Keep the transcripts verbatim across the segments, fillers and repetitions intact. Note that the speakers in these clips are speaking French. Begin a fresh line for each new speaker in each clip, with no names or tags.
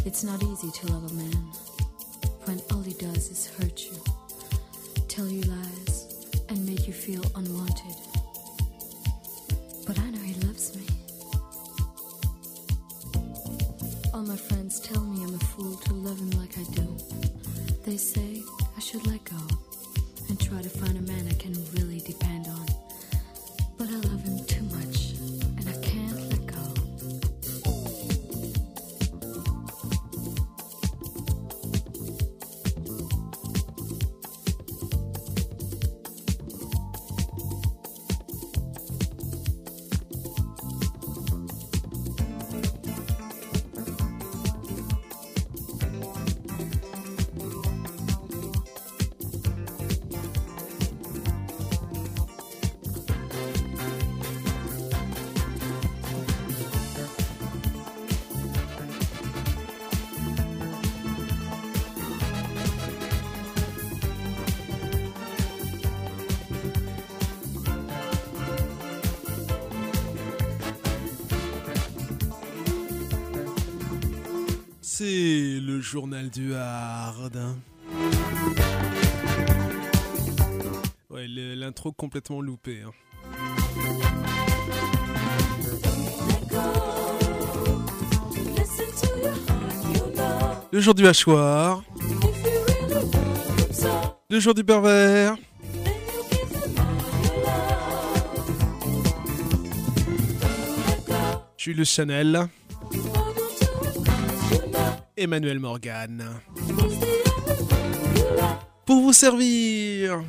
It's not easy to love a man when all he does is hurt you, tell you lies, and make you feel unwanted. But I know he loves me. All my friends tell me I'm a fool to love him like I do. They say I should let go and try to find a man I can really depend on. But I love him too much, and I can't let go.
C'est le journal du hard. Ouais, le, l'intro complètement loupé. Hein. Le jour du hachoir. Le jour du pervers. Jules Chanel. Emmanuel Morgan. Pour vous servir.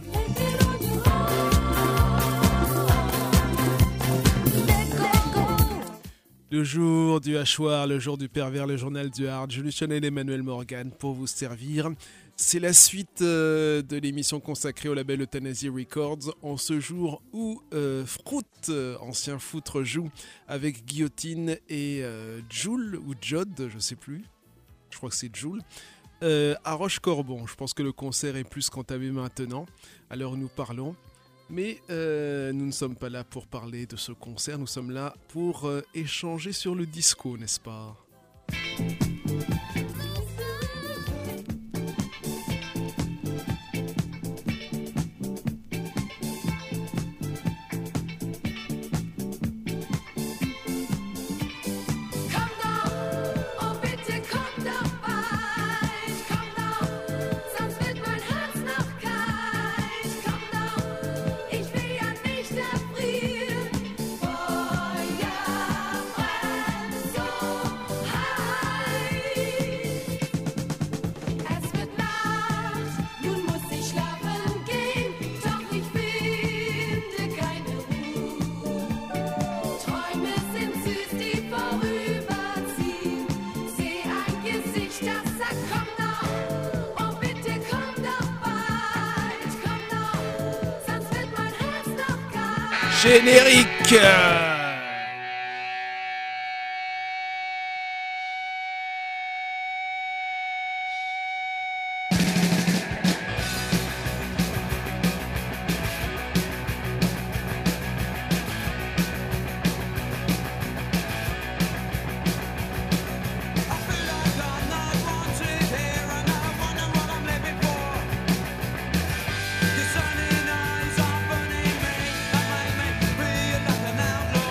Le jour du hachoir, le jour du pervers, le journal du hard, Jules Chanel et Emmanuel Morgan pour vous servir. C'est la suite euh, de l'émission consacrée au label Euthanasie Records en ce jour où euh, Fruit, euh, ancien foutre, joue avec Guillotine et euh, Jules ou Jod, je sais plus. Je crois que c'est Jules, euh, à Roche-Corbon. Je pense que le concert est plus qu'entamé maintenant, à l'heure où nous parlons. Mais euh, nous ne sommes pas là pour parler de ce concert, nous sommes là pour euh, échanger sur le disco, n'est-ce pas ? Générique.
Your sunny eyes are burning me, and make me feel like an outlaw.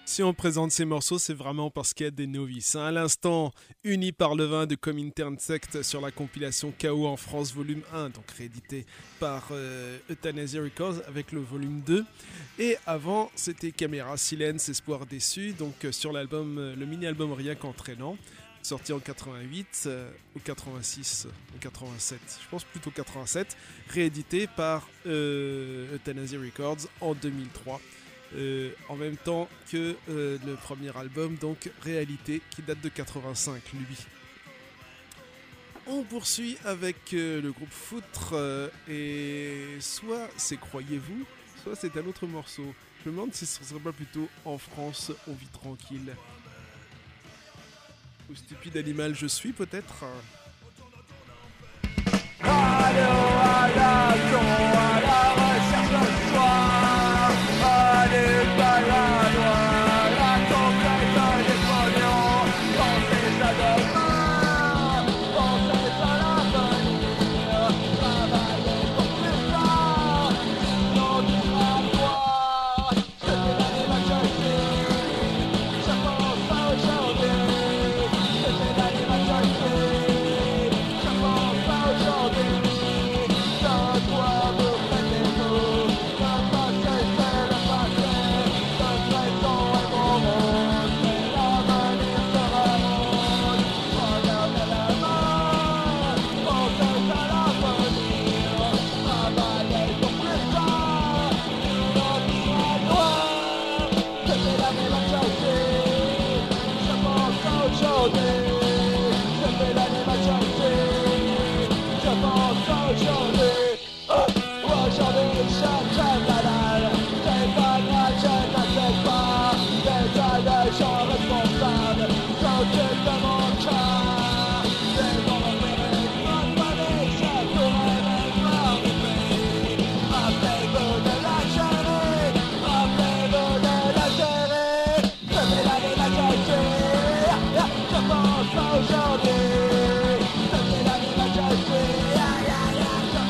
Si on présente ces morceaux, c'est vraiment parce qu'il y a des novices. À l'instant, Unis par le vin de Comintern Sect sur la compilation K O en France volume un, donc réédité par euh, Euthanasia Records avec le volume deux. Et avant, c'était Caméra Silence, Espoir déçu, donc euh, sur l'album, euh, le mini-album Rien qu'entraînant, sorti en quatre-vingt-huit euh, ou quatre-vingt-six ou quatre-vingt-sept, je pense plutôt quatre-vingt-sept, réédité par euh, Euthanasia Records en deux mille trois. Euh, en même temps que euh, le premier album, donc Réalité, qui date de quatre-vingt-cinq, lui. On poursuit avec euh, le groupe Foutre, euh, et soit c'est Croyez-vous, soit c'est un autre morceau. Je me demande si ce serait pas plutôt En France, on vit tranquille. Ou Stupide animal je suis, peut-être.
Allô à l'action, à la recherche de soi. Allez, balade, la conquête des pognons. Pensez à demain, pensez à l'avenir. Travaillez pour plus tard, sinon tu seras toi. C'était l'année majorité, je pense à aujourd'hui. C'était l'année majorité, je pense à aujourd'hui. Sans toi, vous prêtez-vous, le passé c'est le passé. Le présent est mon monde, mais l'avenir sera rose. Regardez la main, pensez à l'avenir. Travaillez pour plus tard, sinon tu seras noir. C'était l'année majorité, je pense à aujourd'hui. C'était l'année majorité, je pense à aujourd'hui. Oh, aujourd'hui je suis très malade. C'est pas grave, je n'inquiète pas. Détail des gens responsables s'occupent de mon cas. C'est mon repéré, mon panique, je pourrais même m'arrêter. Rappelez-vous de l'Algérie, rappelez-vous de l'Algérie. C'était l'année majorité, je pense à aujourd'hui. C'était l'année majorité, aïe aïe aïe, je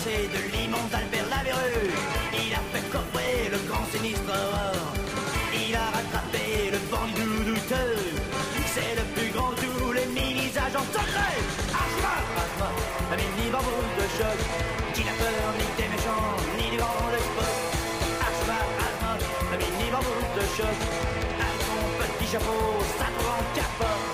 passé de l'immonde Albert Lavéreux. Il a fait coffrer le grand sinistre Aurore. Il a rattrapé le bandit douteux. C'est le plus grand de tous les mini-agents secrets. Archibald Rasmus, un mini-bambou de choc, qui n'a peur ni des méchants, ni des grands espoirs. Archibald Rasmus, un mini-bambou de choc, avec son petit chapeau, sa grande capote.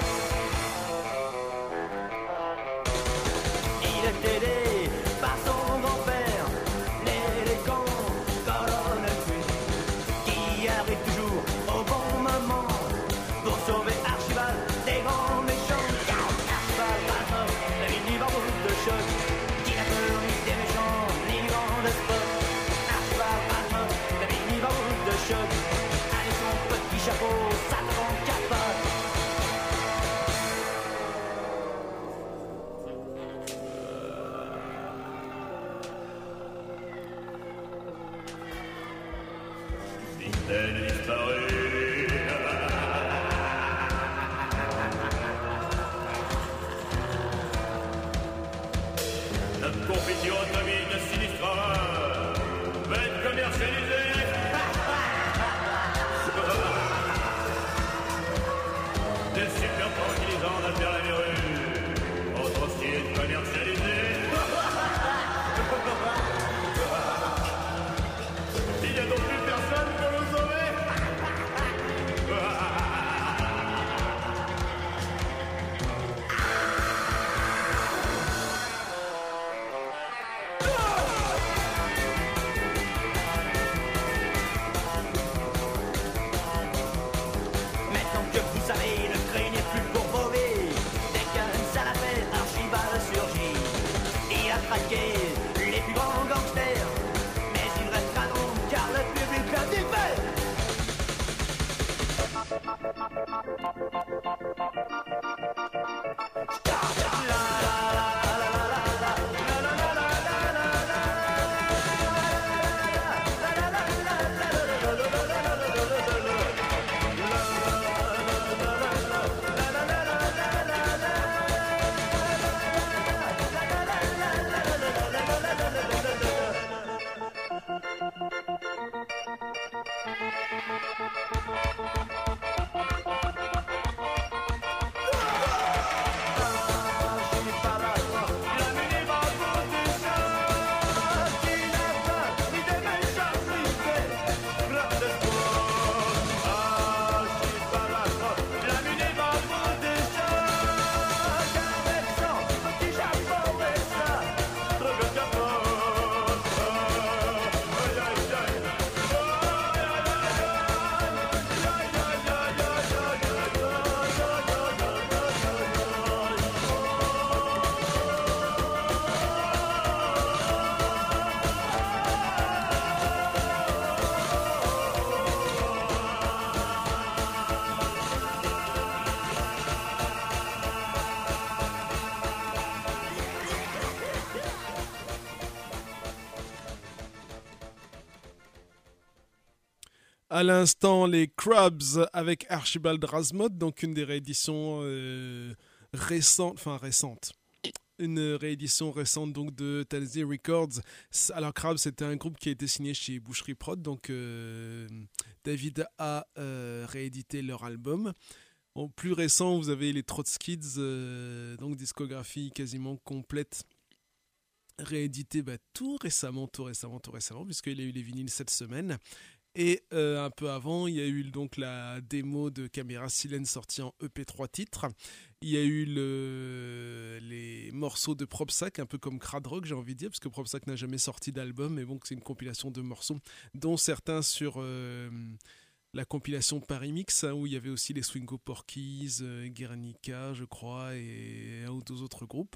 Il est aidé par son grand-père, l'élégant colonel Fuchs, qui arrive toujours au bon moment pour sauver Archibald des grands méchants. Archibald Rasmus, le mini-bambou de choc, qui n'a peur ni des méchants, ni des grands espoirs. Archibald Rasmus, le mini-bambou de choc, avec son petit chapeau, sa grande capote.
Elle disparut. Notre confiture atomique de Sinistra va être commercialisée. Des super tranquillisants d'Albert Lavéreux vont aussi être commercialisés. Il n'y a donc plus personne pour nous sauver.
Maintenant que vous savez, ne craignez plus pour vos vies. Dès qu'un sale appel, Archibald surgit. Il a traqué les plus grands gangsters, mais il restera donc car le public l'a diffère.
À l'instant, les Crabs avec Archibald Rasmus, donc une des rééditions euh, récentes, enfin récentes. Une réédition récente donc de Tennessee Records. Alors Crabs, c'était un groupe qui a été signé chez Boucherie Prod, donc euh, David a euh, réédité leur album. En plus récent, vous avez les Trotskids, euh, donc discographie quasiment complète, rééditée bah, tout récemment, tout récemment, tout récemment, puisqu'il y a eu les vinyles cette semaine. Et euh, un peu avant, il y a eu donc la démo de Camera Silence sortie en E P trois titres. Il y a eu le, les morceaux de Propsac, un peu comme Crad Rock, j'ai envie de dire, parce que Propsac n'a jamais sorti d'album, mais bon, c'est une compilation de morceaux, dont certains sur euh, la compilation Paris Mix, hein, où il y avait aussi les Swingo Porkies, euh, Guernica, je crois, et un ou deux autres groupes.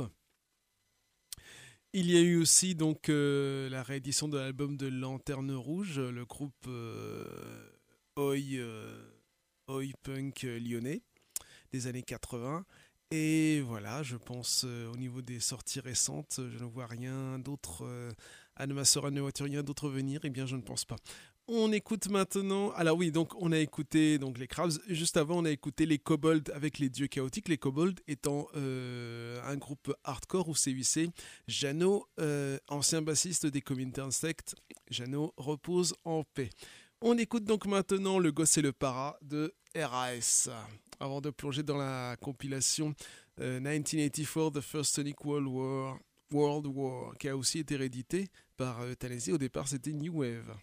Il y a eu aussi donc euh, la réédition de l'album de Lanterne Rouge, le groupe euh, Oi, euh, Oi Punk lyonnais des années quatre-vingts. Et voilà, je pense euh, au niveau des sorties récentes, je ne vois rien d'autre. Euh, Anne ma sœur, Anne voiture, rien d'autre venir. Eh bien, je ne pense pas. On écoute maintenant. Alors oui, donc on a écouté donc les Crabs. Juste avant, on a écouté les Kobolds avec les Dieux Chaotiques. Les Kobolds étant euh, un groupe hardcore ou C huit C. Jeannot, euh, ancien bassiste des Comintern Sect. Jeannot repose en paix. On écoute donc maintenant Le Gosse et le Para de R A S. Avant de plonger dans la compilation euh, dix-neuf quatre-vingt-quatorze, The First Sonic World War, World War, qui a aussi été réédité par euh, Euthanasie. Au départ, c'était New Wave.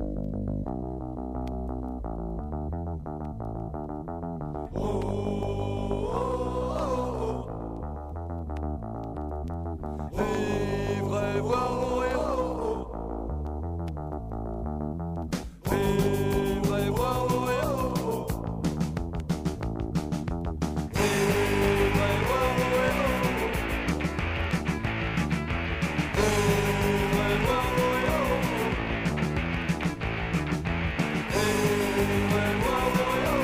Vivre, voir mourir. Vivre, voir mourir. Vivre, voir mourir. Vivre, voir mourir. Vivre, voir mourir.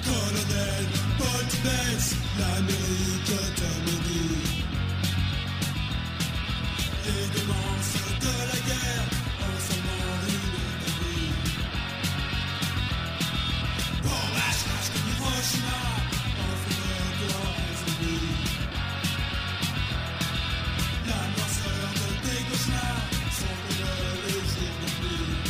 Colonel Paul Tibbets, l'Amérique t'aime dit. Et commence de la guerre, ensemble une vie. Bon, lâche, lâche comme Hiroshima, en fumée de les ennemis. La noirceur de tes cauchemars, sombre les jours de pluie.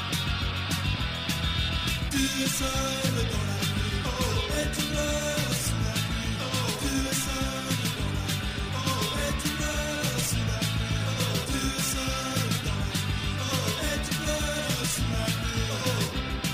Tu es seul dans la nuit, oh, et tu pleures sous la pluie, oh, tu es seul dans la nuit, oh, et tu pleures sous la pluie, oh, tu es seul dans la nuit, oh, et tu pleures sous la pluie, oh.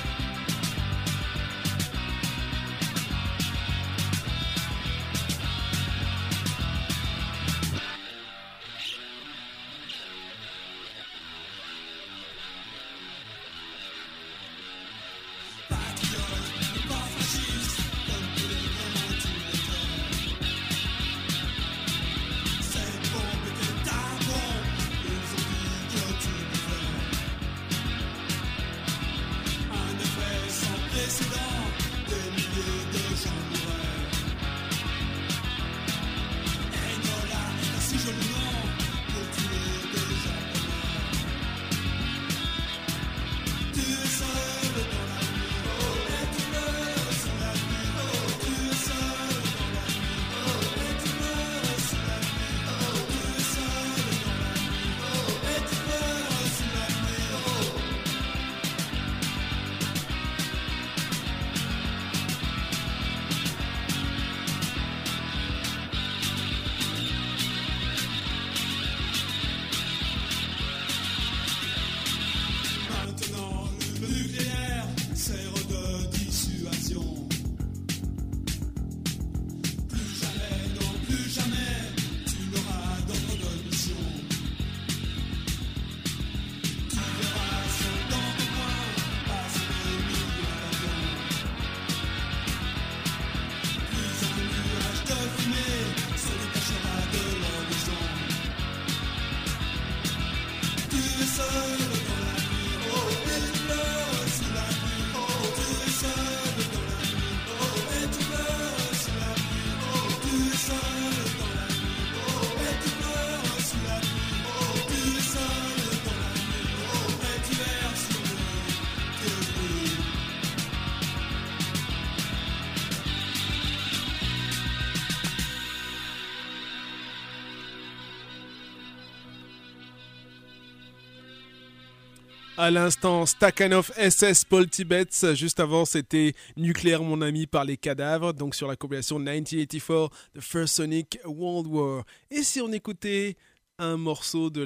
À l'instant, Stakhanov S S Paul Tibbets. Juste avant, c'était Nucléaire mon ami par les Cadavres, donc sur la compilation dix-neuf quatre-vingt-quatorze, The First Sonic World War. Et si on écoutait un morceau de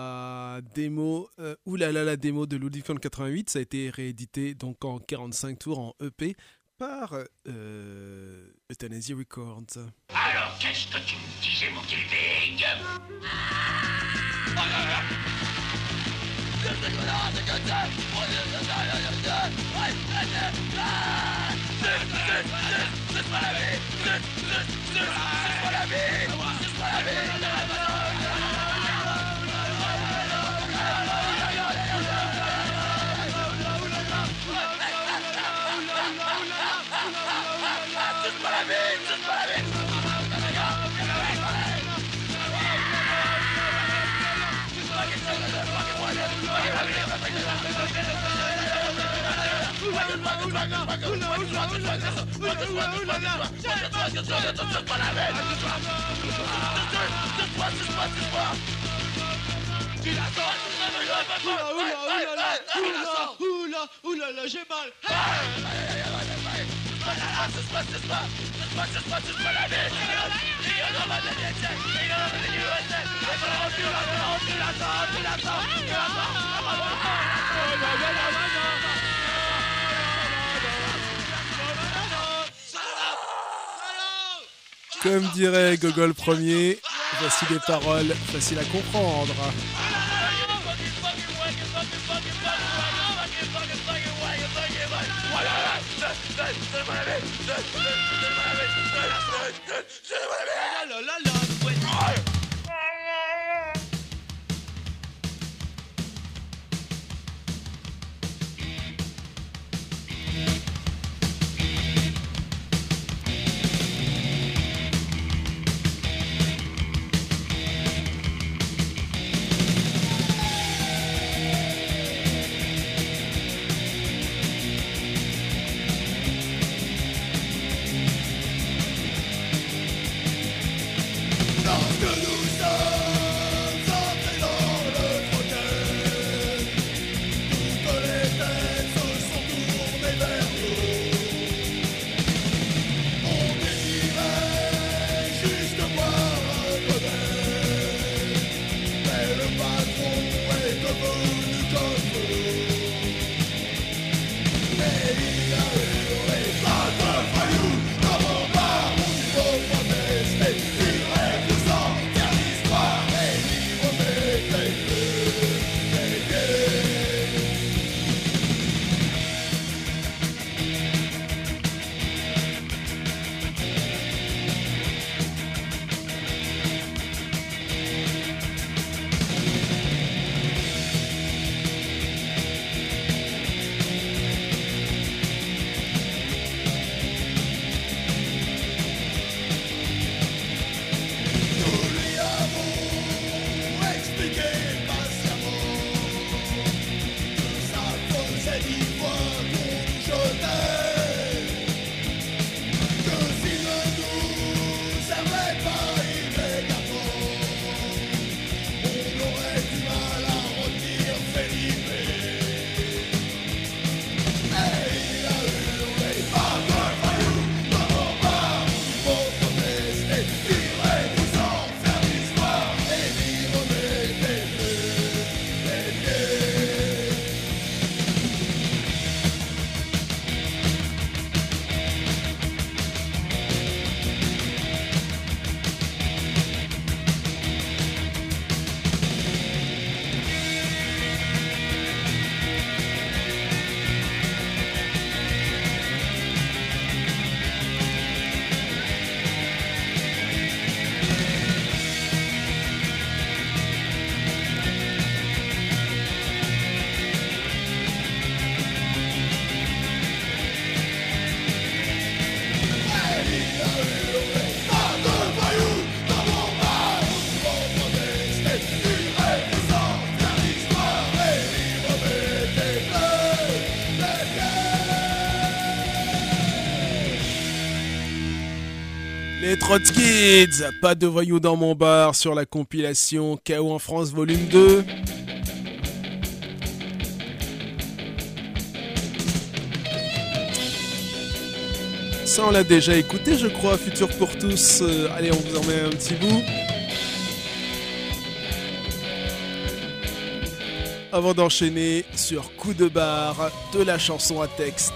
la démo, euh, oulala, la démo de Ludwig von quatre-vingt-huit, ça a été réédité donc en quarante-cinq tours en E P par euh, Euthanasie Records.
Alors, qu'est-ce que tu me disais, mon Kilvig?
Oulala, j'ai mal.
Comme dirait Gogol Premier, voici des paroles faciles à comprendre. Les Trotskids, pas de voyous dans mon bar sur la compilation K O en France volume deux. Ça on l'a déjà écouté je crois, Futur pour tous. Euh, allez on vous en met un petit bout. Avant d'enchaîner sur Coup de barre de la chanson à texte.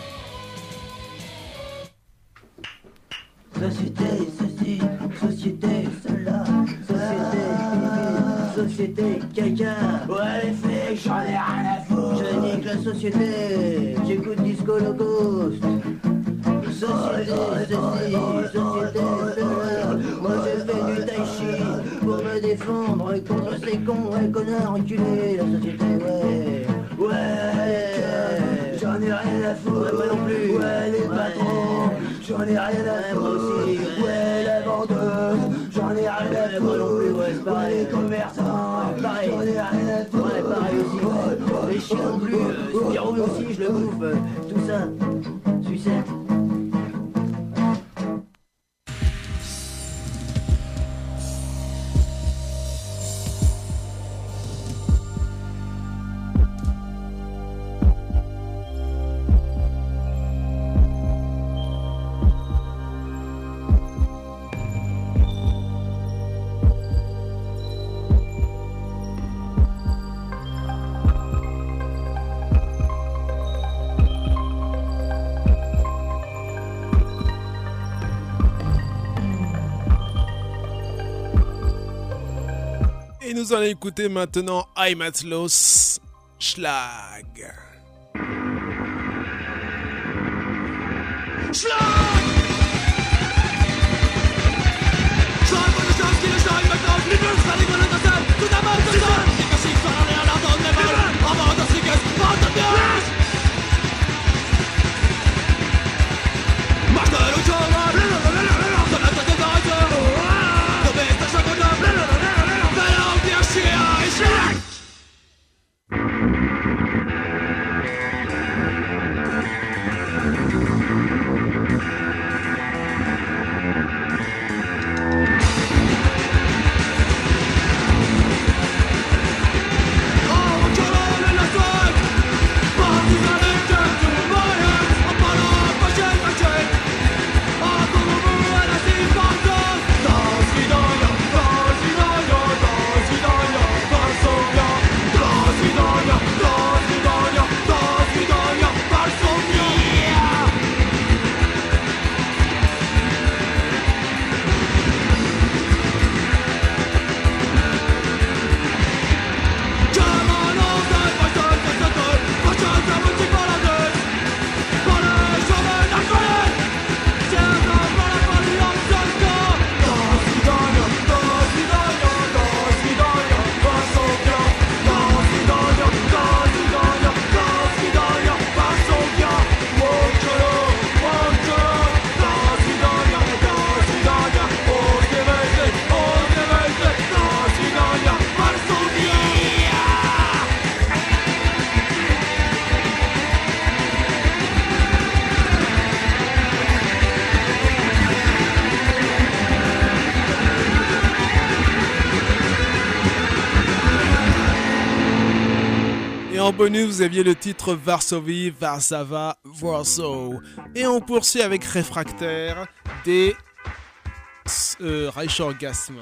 Société, ceci, société, cela, société, société, caca. Ouais, les flics, j'en ai rien à foutre. Je nique la société, j'écoute Disco Low-Cost. Société, ceci, société, cela. Moi j'ai fait du tai chi pour me défendre contre ces cons, ouais, connards, enculés. La société, ouais, ouais, j'en ai rien à foutre. Ouais, moi non plus. Ouais, les patrons. J'en ai rien à foutre, moi aussi, ouais, la vendeuse, j'en ai rien à foutre, moi non plus, ouais, c'est pareil, les commerçants, pareil, j'en ai rien à foutre, ouais, pareil aussi, ouais, les chiens non plus, euh, Spirou aussi, je le bouffe, euh, tout ça, sucette.
Et nous allons écouter maintenant Heimatlos Schlag.
Schlag! Schlag von der Chance, die Schlag mit auf Liebes, kann ich wohl unterstellen. Du da mal zu sein, die Geschichte von der Erde und der Welt. Aber das Sieg ist, wartet mir! Mach schnell und schon mal! So nennt das die Leute! Du bist der Schock und dann! Wenn auf dir schier, ich schlag!
En bonus, vous aviez le titre Varsovie, Varsava, Warsaw. Et on poursuit avec Réfractaire des euh, Reichorgasme.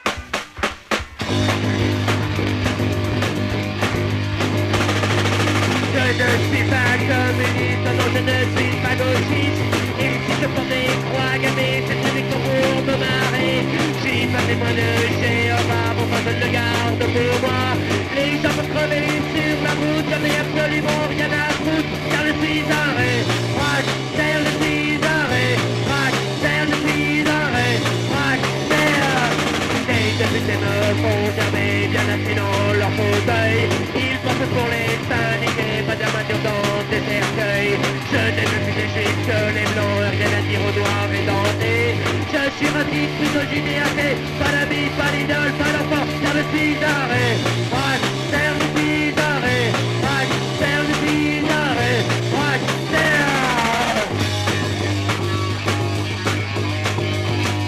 Je ne suis pas communiste, non je ne suis pas gauchiste. Et si je porte des croix gammées, c'est unique pour me marrer. J'ai pas témoin de Jéhovah, mon peuple le garde pour moi. Les gens peuvent crever sur la route, j'en ai absolument rien à foutre. Car je suis arrêt, frac, terre, je suis arrêt, frac, terre, je suis arrêt, frac, terre. Les députés me font germer, bien assis dans leur fauteuil. Ils pensent pour les syndiqués, pas d'armature dans des cercueils. Je n'ai plus les juifs que les blancs, rien à dire aux noirs et dentés. Je suis raciste, misogyne et athée, pas d'amis, pas d'idole, pas d'enfant, car je suis arrêt, frac, terre, je suis arrêt, frac, terre, je suis arrêt, frac, terre.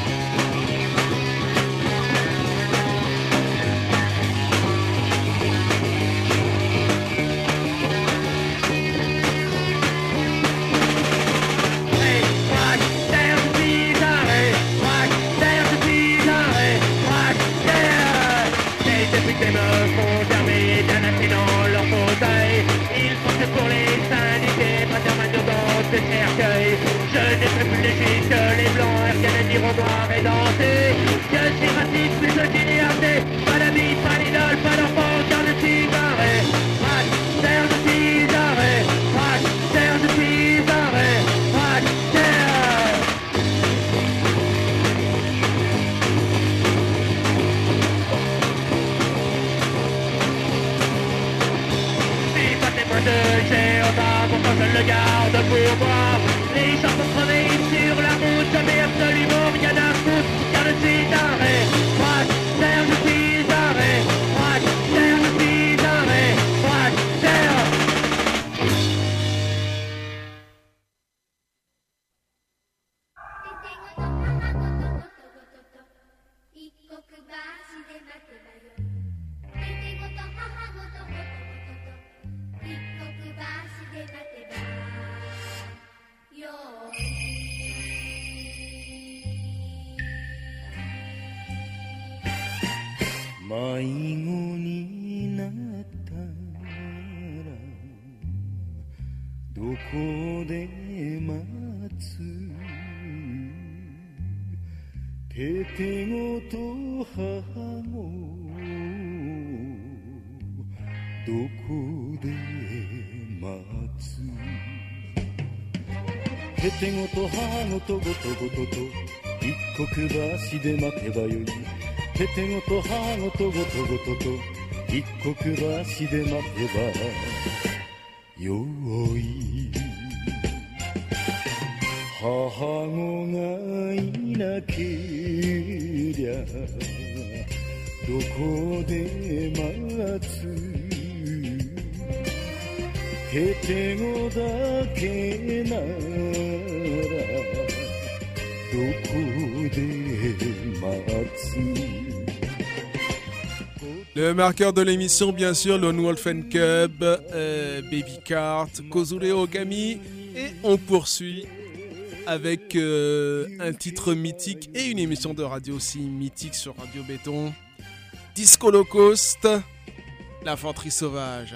迷子になったらどこで待つててごと母もどこで待つててごと母ごとごとごとと一刻橋で待てばよいててごと母ごとごとごとと一刻橋で待てばよい母子がいなけりゃどこで待つててごだけならどこで待つ
Le marqueur de l'émission, bien sûr, Lone Wolf and Cub, euh, Baby Cart, Kozure Ogami, et on poursuit avec euh, un titre mythique et une émission de radio aussi mythique sur Radio Béton, Disco Low Cost, l'infanterie sauvage.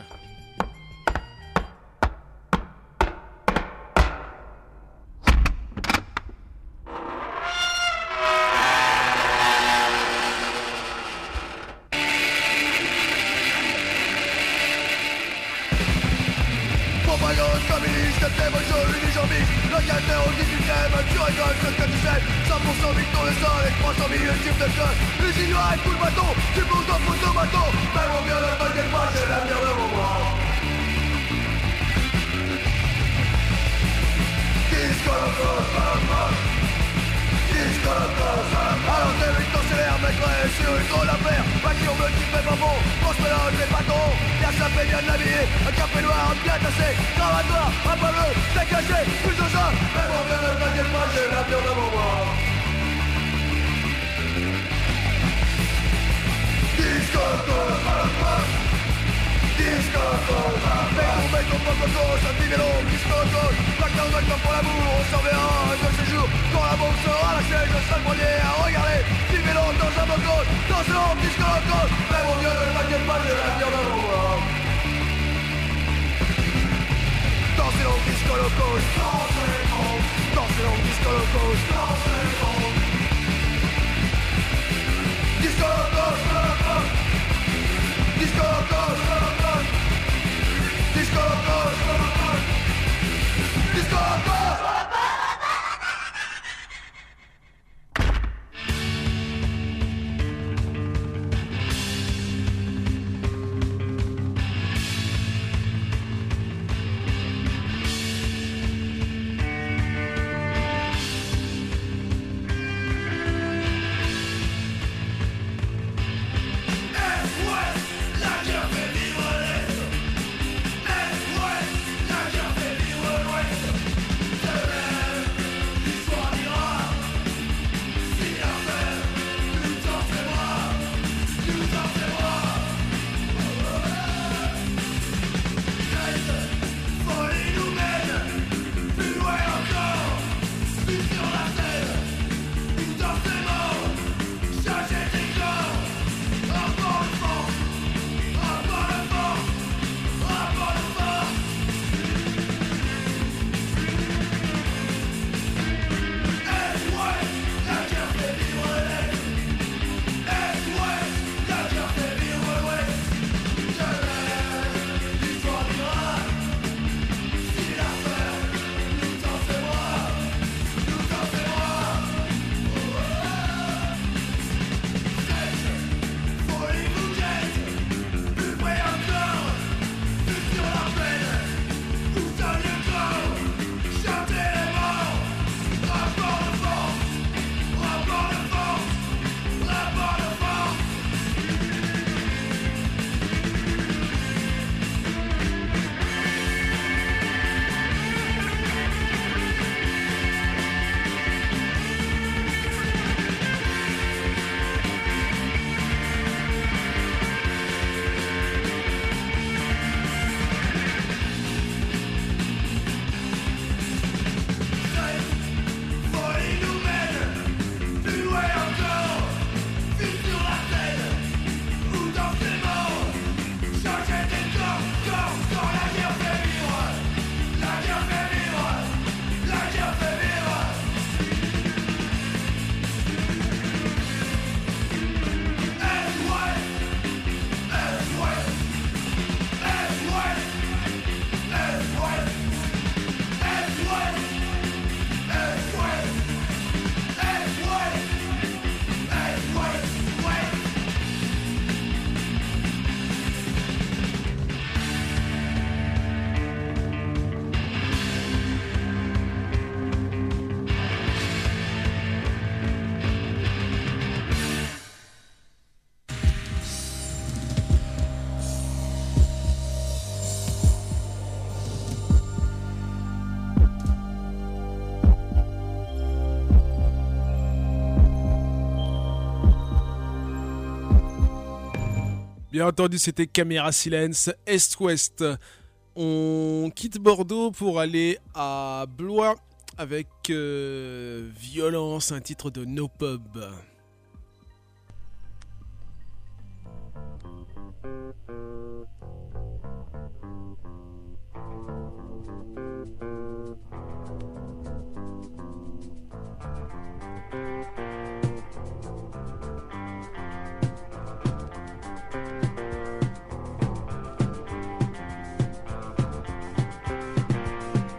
Bien entendu, c'était Caméra Silence, Est-Ouest. On quitte Bordeaux pour aller à Blois avec euh, Violence, un titre de No Pub.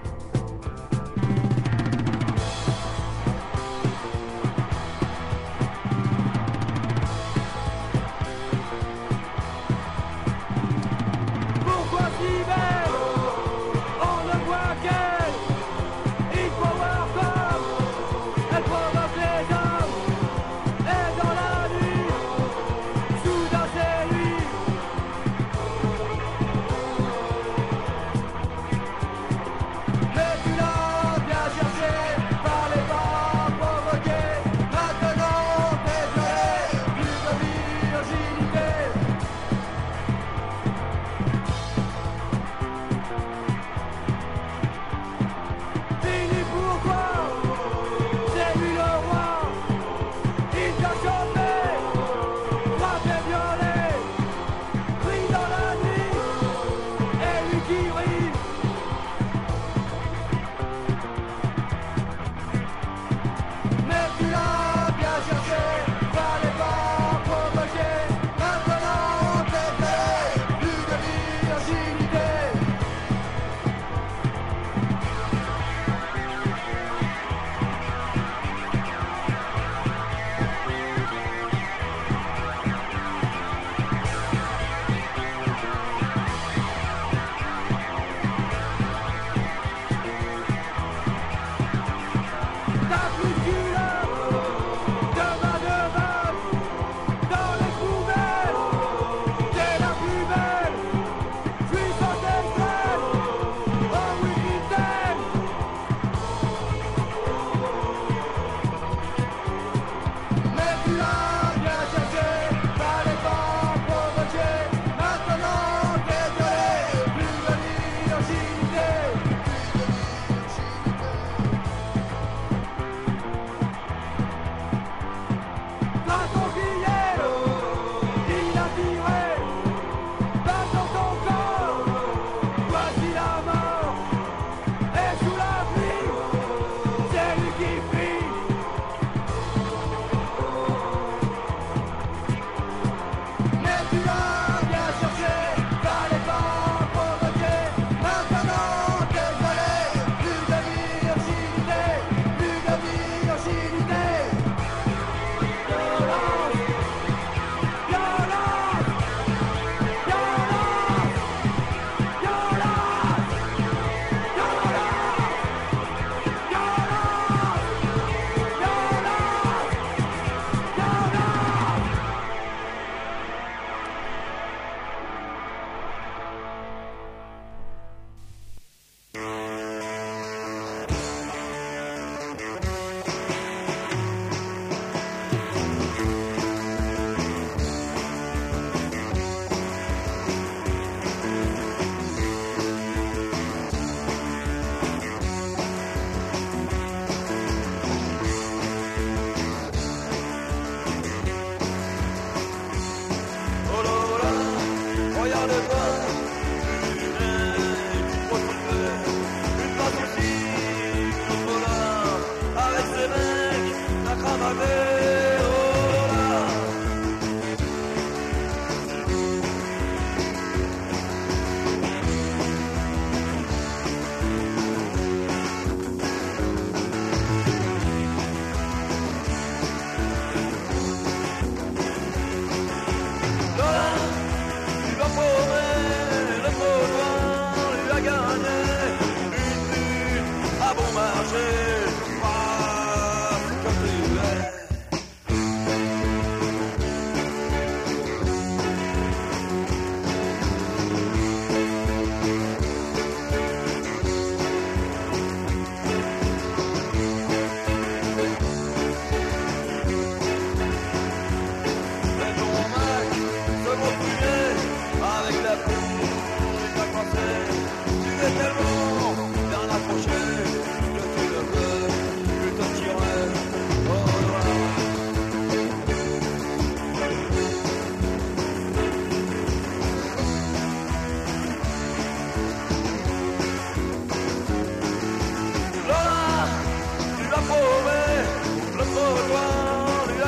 Thank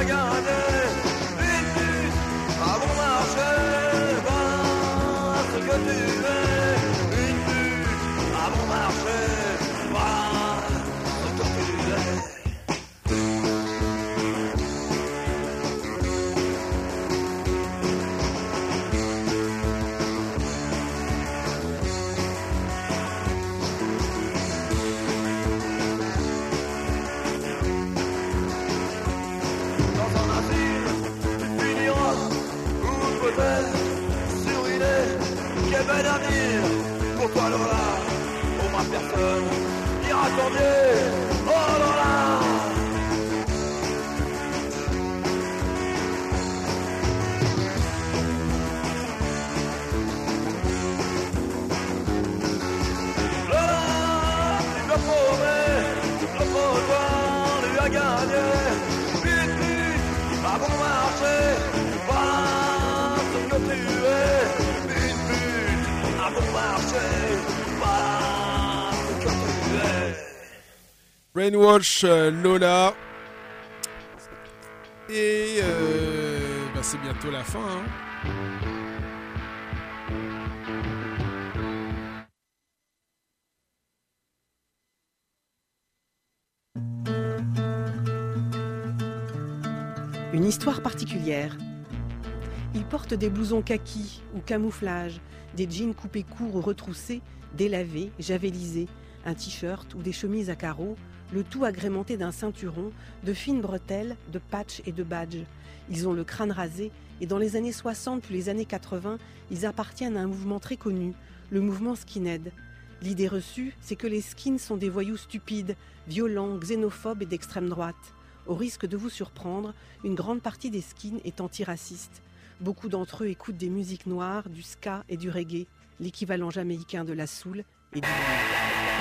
a gagné. Une pute à bon marché, voilà ce que tu es. Une pute à bon marché, voilà ce que tu es. Quel bel avenir pour toi Lola. Pour moi personne n'ira t'en mieux. Oh Lola. Lola, tu me promets, le pouvoir lui a gagné. Vite, vite, à bon marché, voilà ce que tu es.
Brainwash, euh, Lola. Et euh, bah c'est bientôt la fin. Hein.
Une histoire particulière. Ils portent des blousons kaki ou camouflage, des jeans coupés courts ou retroussés, délavés, javelisés, un t-shirt ou des chemises à carreaux, le tout agrémenté d'un ceinturon, de fines bretelles, de patchs et de badges. Ils ont le crâne rasé et dans les années soixante puis les années quatre-vingts, ils appartiennent à un mouvement très connu, le mouvement skinhead. L'idée reçue, c'est que les skins sont des voyous stupides, violents, xénophobes et d'extrême droite. Au risque de vous surprendre, une grande partie des skins est antiracistes. Beaucoup d'entre eux écoutent des musiques noires, du ska et du reggae, l'équivalent jamaïcain de la soul et du blues.